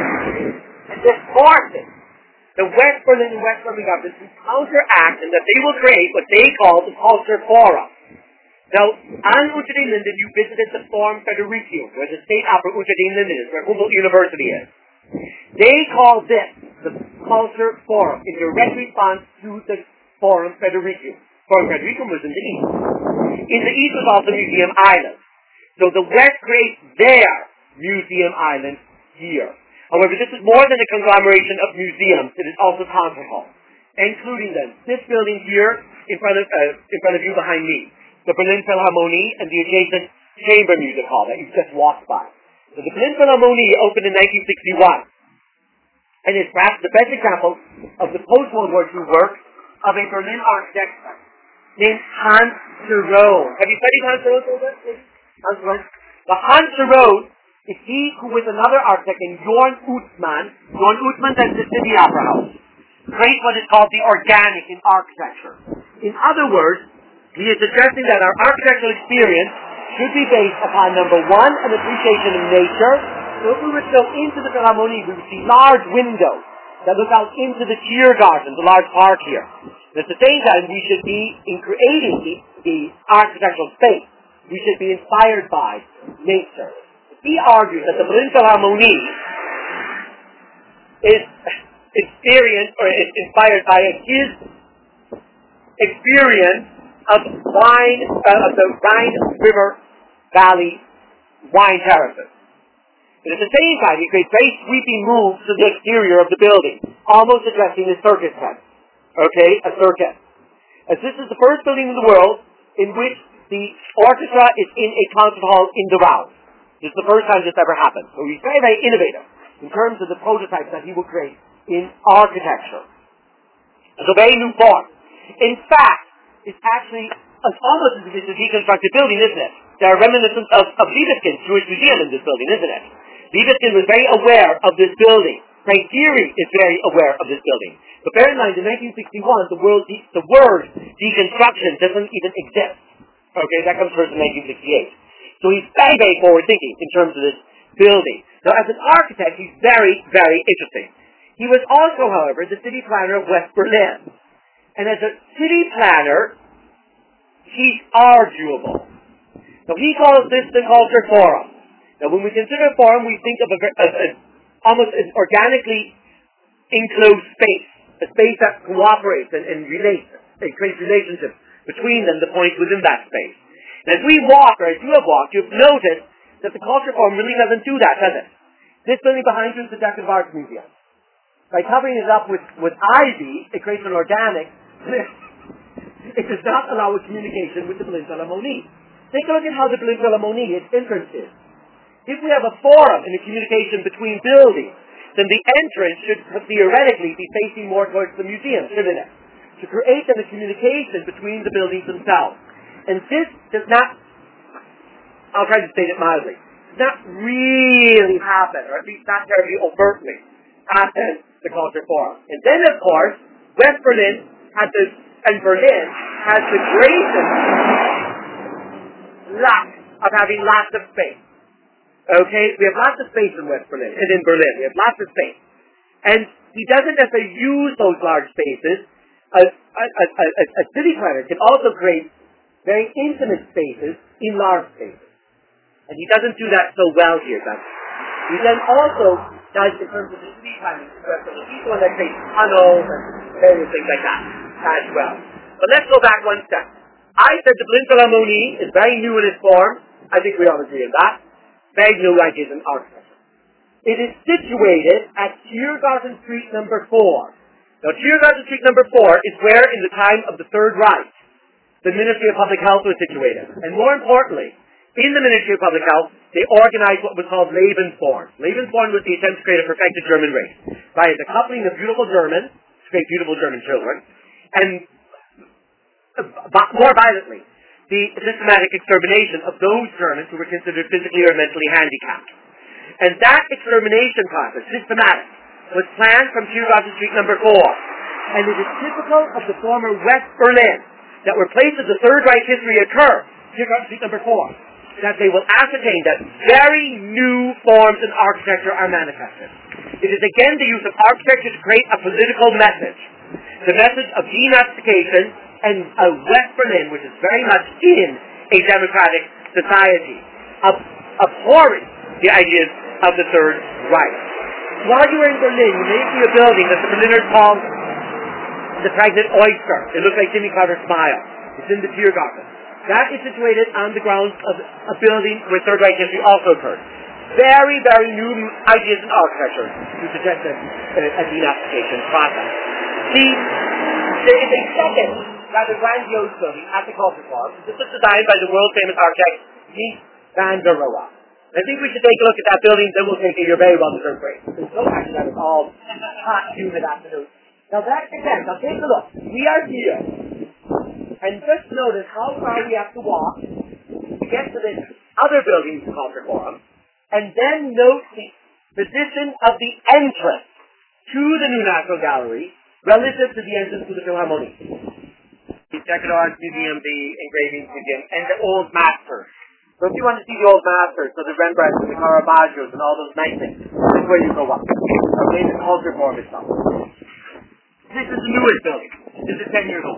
And this forces the West Berlin and West German government to counteract, and that they will create what they call the Culture Forum. Now, on Unter den Linden, you visited the Forum Federicium, where the State Opera Unter den Linden is, where Humboldt University is. They call this the Culture Forum in direct response to the Forum Federicium. Forum Federicium was in the East. In the East was also Museum Island. So the West creates their Museum Island here. However, this is more than a conglomeration of museums. It is also concert halls, including them. This building here, in front of uh, in front of you behind me, the Berlin Philharmonie and the adjacent Chamber Music Hall that you just walked by. So the Berlin Philharmonie opened in nineteen sixty-one, and is perhaps the best example of the post-World War Two work of a Berlin architect named Hans Scherode. Have you studied Hans Scherode a little bit? Hans Scherode? The Hans Scherode is he who, with another architect named Jorn Utzmann, Jorn Utzmann at the City Opera House, creates what is called the organic in architecture. In other words, he is suggesting that our architectural experience should be based upon, number one, an appreciation of nature. So if we were to go into the Philharmonie, we would see large windows that look out into the Tiergarten, the large park here. And at the same time, we should be, in creating the, the architectural space, we should be inspired by nature. He argues that the Berlin Philharmonie is experienced, or is inspired by his experience of wine, uh, of the Rhine River Valley wine terraces. But at the same time, he creates very sweeping moves to the exterior of the building, almost addressing the circus tent. Okay, a circus. As this is the first building in the world in which the orchestra is in a concert hall in the round. This is the first time this ever happened. So he's very, very innovative in terms of the prototypes that he will create in architecture. It's a very new form. In fact, it's actually it's almost as if it's a deconstructed building, isn't it? There are reminiscences of, of Liebeskin's Jewish Museum in this building, isn't it? Liebeskin was very aware of this building. Frank Gehry is very aware of this building. But bear in mind, in nineteen sixty-one, the, world de- the word deconstruction doesn't even exist. Okay, that comes first in nineteen sixty-eight. So he's very, very forward-thinking in terms of this building. Now, as an architect, he's very, very interesting. He was also, however, the city planner of West Berlin. And as a city planner, he's arguable. So he calls this the Culture Forum. Now, when we consider a forum, we think of a, a, a almost an organically enclosed space, a space that cooperates and, and relates, and creates relationships between them, the points within that space. And as we walk, or as you have walked, you've noticed that the Culture Forum really doesn't do that, does it? This building behind you is the Decorative Arts Museum. By covering it up with, with ivy, it creates an organic lift. It does not allow a communication with the Berlin Philharmonie. Take a look at how the Berlin Philharmonie, its entrance is. If we have a forum and a communication between buildings, then the entrance should theoretically be facing more towards the museum, shouldn't it? To create then a communication between the buildings themselves. And this does not, I'll try to state it mildly, not really happen, or at least not terribly overtly happen, the Culture Forum. And then, of course, West Berlin had the, and Berlin has the greatest lack of having lots of space. Okay? We have lots of space in West Berlin, and in Berlin. We have lots of space. And he doesn't necessarily use those large spaces. A, a, a, a, a city planner can also create very intimate spaces in large spaces. And he doesn't do that so well here, does he? He then also does, in terms of the city planning, he's the one that creates tunnels and various things like that as well. But let's go back one step. I said the Berlin Philharmonie is very new in its form. I think we all agree on that. Very new ideas in architecture. It is situated at Tiergarten Street number four. Now, Tiergarten Street number four is where, in the time of the Third Reich, the Ministry of Public Health was situated. And more importantly, in the Ministry of Public Health, they organized what was called Lebensborn. Lebensborn was the attempt to create a perfected German race by the coupling of beautiful Germans, to create beautiful German children, and uh, more violently, the systematic extermination of those Germans who were considered physically or mentally handicapped. And that extermination process, systematic, was planned from Tiergarten Street number four. And it is typical of the former West Berlin that where places of Third Reich history occur, Tiergarten Street number four, that they will ascertain that very new forms in architecture are manifested. It is again the use of architecture to create a political message. The message of denazification and a West Berlin, which is very much in a democratic society, ab- abhorring the ideas of the Third Reich. While you were in Berlin, you may see a building that the Berliners call the Pregnant Oyster. It looks like Jimmy Carter's smile. It's in the Tiergarten. That is situated on the grounds of a building where Third Reich history also occurred. Very, very new ideas in architecture to suggest a, a denazification process. See, there is a second, rather grandiose building at the Culture Forum. This was designed by the world-famous architect Mies van der Rohe. I think we should take a look at that building, then we'll take your very well-deserved break. So actually, that was all hot, humid afternoon. Now that, again, now take a look. We are here. And just notice how far we have to walk to get to this other building, the Culture Forum, and then note the position of the entrance to the new National Gallery relative to the entrance to the Philharmonie. The Decorative Arts Museum, the Engraving Museum, and the Old Masters. So if you want to see the Old Masters, so the Rembrandts and the Caravaggios and all those nice things, this is where you go up. Okay, the Culture Forum itself. This is the newest building. This is ten years old.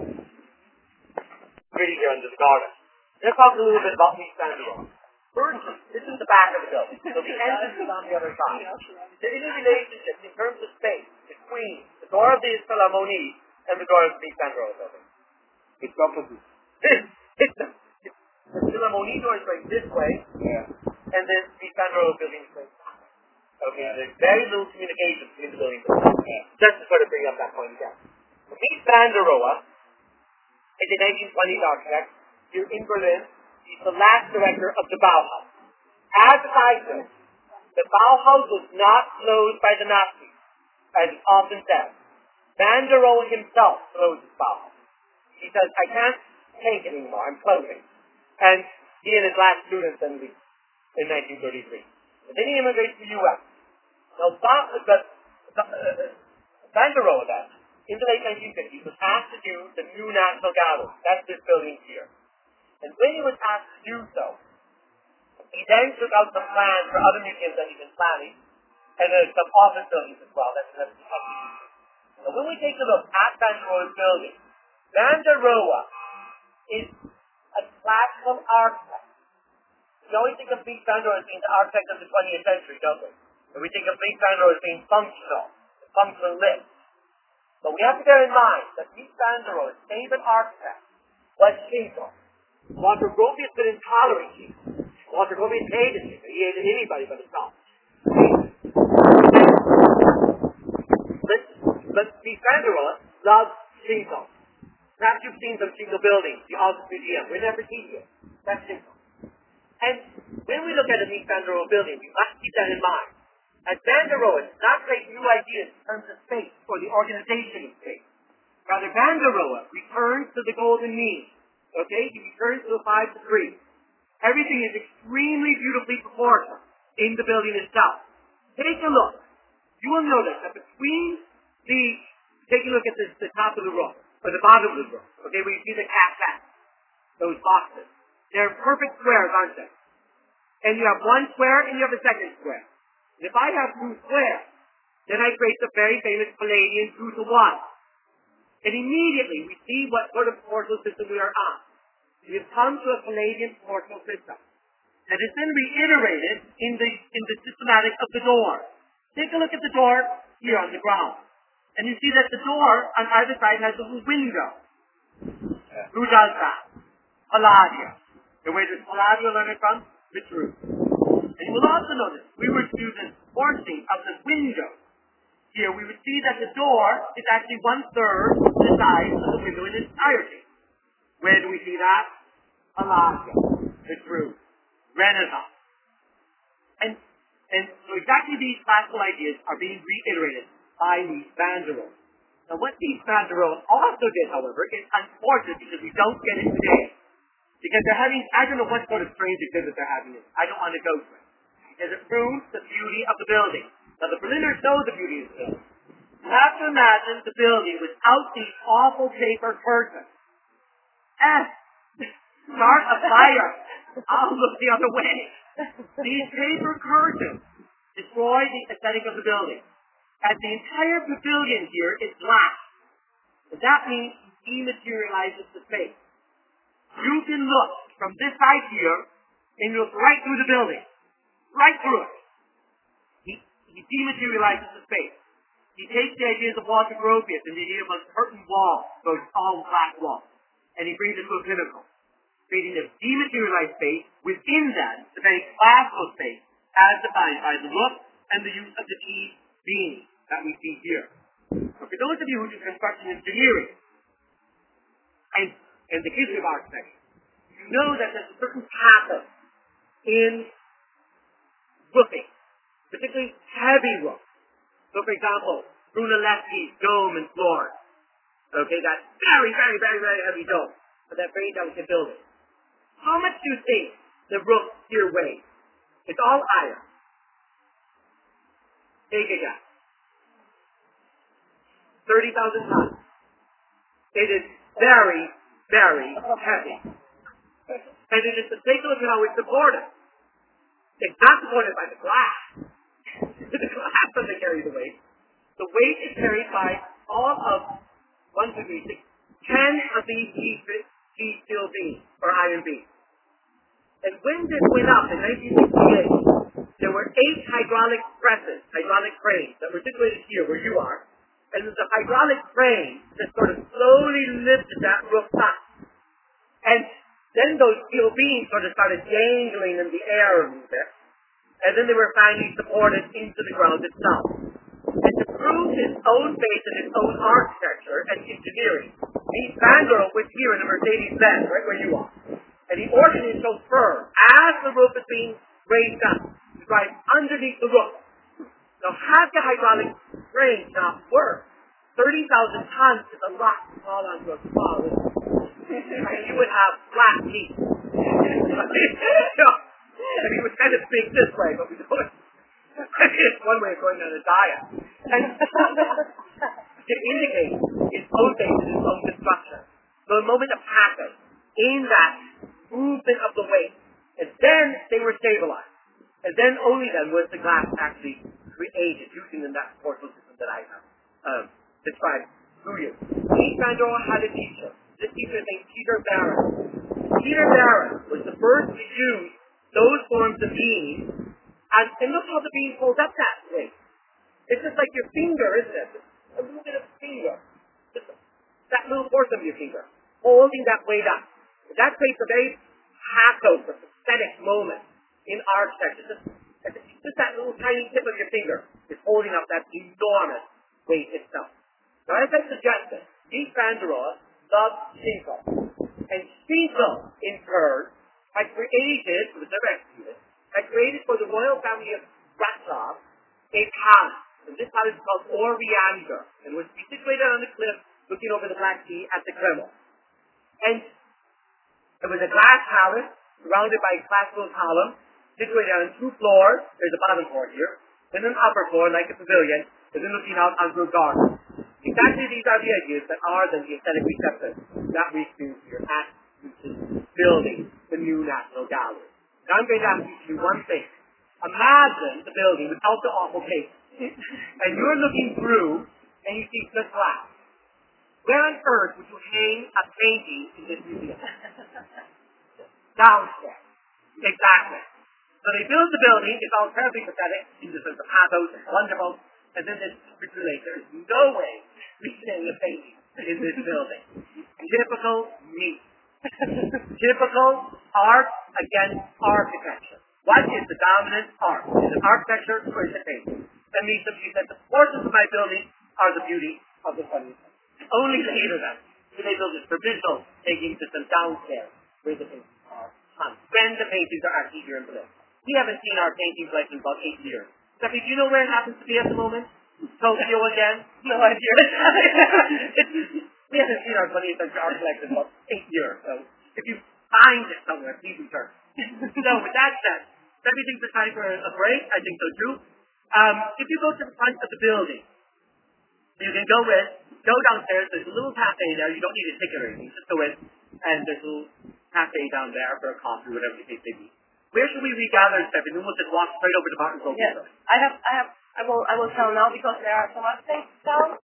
Pretty here under the garden. Let's talk a little bit about Mies van der Rohe. Firstly, this is the back of the building. So the entrance is on the other side. There is a relationship in terms of space between the door of the Philharmonie and the door of the Mies van der Rohe building. It's opposite. This, it's the, the Philharmonie door is going this way, yeah. And then the Mies van der Rohe building is going that way. Okay, there's very little communication between the buildings. Yeah. Just to sort of bring up that point again. Mies van der Rohe is a nineteen twenties architect here in Berlin. He's the last director of the Bauhaus. As I said, the Bauhaus was not closed by the Nazis, as is often said. Van der Rohe himself closed the Bauhaus. He says, I can't take it anymore, I'm closing. And he and his last students then leave in nineteen thirty-three. And then he immigrates to the U S. Now, ba- but, uh, Van der Rohe then, in the late nineteen fifties, was asked to do the new National Gallery. That's this building here. And when he was asked to do so, he then took out some plans for other museums that he's been planning, and there's some office buildings as well that he has to do. Now, when we take a look at Van der Rohe's building, Van der Rohe is a classical architect. We always think of Mies van der Rohe as being the architect of the twentieth century, don't we? And we think of Mies van der Rohe as being functional, functionalist. But we have to bear in mind that Mies van der Rohe's favorite architect was Schinkels. Walter Gropius didn't tolerate Schinkels. Walter Gropius hated him. He hated anybody but himself. But, but Mies van der Rohe loved Schinkels. Perhaps you've seen some Schinkels buildings, the Altes Museum. We're never seen here. That's Schinkels. And when we look at a Mies van der Rohe building, we must keep that in mind. As Van der Rohe does not create new ideas in terms of space or the organization of space. Rather, Van der Rohe returns to the golden mean. Okay? He returns to the five to three. Everything is extremely beautifully proportioned in the building itself. Take a look. You will notice that between the, take a look at this, the top of the roof, or the bottom of the roof, okay, where you see the cat those boxes. They're perfect squares, aren't they? And you have one square and you have a second square. And if I have two squares, then I create the very famous Palladian two to one. And immediately we see what sort of proportional system we are on. We have come to a Palladian proportional system. And it's then reiterated in the in the systematic of the door. Take a look at the door here on the ground. And you see that the door on either side has a little window. Yeah. Who does that? Palladio. And where does Palladio learn it from? Vitruvius. And you will also notice, we were to do the forcing of the window. Here we would see that the door is actually one-third the size of the window in its entirety. Where do we see that? Palladio. Vitruvius. Renaissance. And, and so exactly these classical ideas are being reiterated by Mies van der Rohe. Now what Mies van der Rohe also did, however, is unfortunate because we don't get it today. Because they're having, I don't know what sort of strange exhibit they're having. I don't want to go to it. Because it proves the beauty of the building. Now the Berliners know the beauty of the building. You have to imagine the building without these awful paper curtains. Eh, start a fire. I'll look the other way. These paper curtains destroy the aesthetic of the building. As the entire pavilion here is glass. And that means it dematerializes the space. You can look from this side here and look right through the building. Right through it. He, he dematerializes the space. He takes the ideas of Walter Gropius and the idea of a curtain wall, those all black walls, and he brings it to a pinnacle, creating a dematerialized space within that, the very classical space, as defined by the look and the use of the T beam that we see here. So for those of you who do construction engineering and, and the history of architecture, you know that there's a certain pattern in roofing, particularly heavy roof. So for example, Brunelleschi's dome and floor. Okay, that very, very, very, very heavy dome for that very delicate building. How much do you think the roof here weighs? It's all iron. Take a guess. thirty thousand tons. It is very, very heavy. And it is to take a look at how it's supported. It's not supported by the glass. The glass doesn't carry the weight. The weight is carried by all of one, two, three, six, ten of these heat steel beams, or iron beams. And when this went up in nineteen sixty-eight, there were eight hydraulic presses, hydraulic cranes, that were situated here where you are. And there's a hydraulic crane that sort of slowly lifted that roof up. And then those steel beams sort of started dangling in the air a little bit. And then they were finally supported into the ground itself. And to prove his own faith in his own architecture and engineering, Mies van der Rohe was here in a Mercedes-Benz, right where you are. And he ordered his chauffeur, as the roof is being raised up, to drive underneath the roof. Now, had the hydraulic crane not worked, thirty thousand tons is a lot to fall onto a small roof. And you would have flat meat. And he would kind of think this way, but we don't. It's one way of going on a diet. And to indicate his own faith in his own construction. So the moment of passing, in that movement of the weight, and then they were stabilized. And then only then was the glass actually created using the that portal system that I have um, described to you. Mies van der Rohe had a teacher. This teacher is named Peter Barron. Peter Barron was the first to use those forms of beams, and, and look how the beam holds up that way. It's just like your finger, isn't it? Just a little bit of finger. Just that little portion of your finger, holding that weight up. That creates a very pathos or pathetic moment in architecture. Just, just that little tiny tip of your finger is holding up that enormous weight itself. Now, as I suggested, Mies van der Rohe loved Schinkel. And Schinkel, in turn, had created, it was never executed, had created for the royal family of Bratslav a palace. And this palace is called Oriander, and was situated on the cliff looking over the Black Sea at the Kremlin. And it was a glass palace surrounded by classical columns, situated on two floors. There's a bottom floor here, then an upper floor like a pavilion, and then looking out onto a garden. Exactly these are the ideas that are then the aesthetic receptors that we experience here at building the new National Gallery. Now I'm going to ask you to do one thing. Imagine the building without the awful paper. And you're looking through and you see the glass. Where on earth would you hang a painting in this museum? Downstairs. Exactly. So they build the building, it's all terribly pathetic, in the sense of pathos, it's wonderful, and then they capitulate. There's no way we can hang a painting in this building. Typical me. Typical art against architecture. What is the dominant art? Is it architecture or is it painting? That means that the forces of my building are the beauty of the funny. Only later then do they build this provisional taking system downstairs where the paintings are hung. When the paintings are actually here in Berlin. We haven't seen our paintings like in about eight years. Stephanie, do you know where it happens to be at the moment? Tokyo again?
No idea.
We haven't seen our twentieth century art collection in about eight years. So if you find it somewhere, please return. So with that said, Stephanie thinks it's time for a break. I think so too. Um, if you go to the front of the building, you can go in, go downstairs, there's a little cafe there, you don't need a ticket or anything, just go in, and there's a little cafe down there for a coffee, whatever the case may be. Where should we regather, Stephanie? We'll just walk straight over to Barton's Oak.
Yes, I have, I have, I will, I will tell now because there are some other things down.